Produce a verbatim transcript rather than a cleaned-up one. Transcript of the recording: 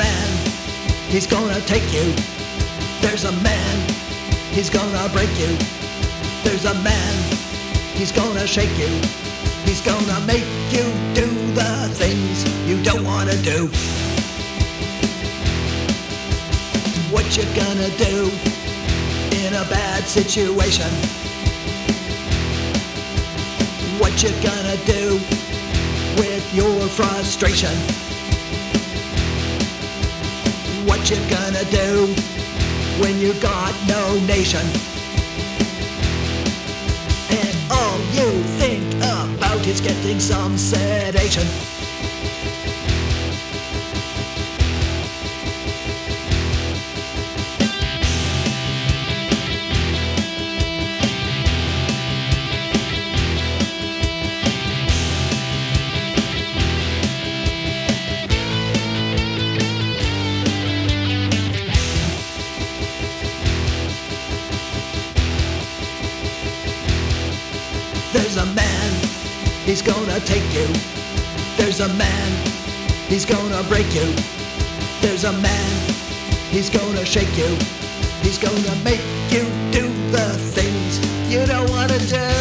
man, he's gonna take you. There's a man, he's gonna break you. There's a man, he's gonna shake you. He's gonna make you do the things you don't wanna do. What you gonna do in a bad situation? What you gonna do with your frustration? What you gonna do when you got no nation? And all you think about is getting some sedation. There's a man, he's gonna take you. There's a man, he's gonna break you. There's a man, he's gonna shake you. He's gonna make you do the things you don't wanna do.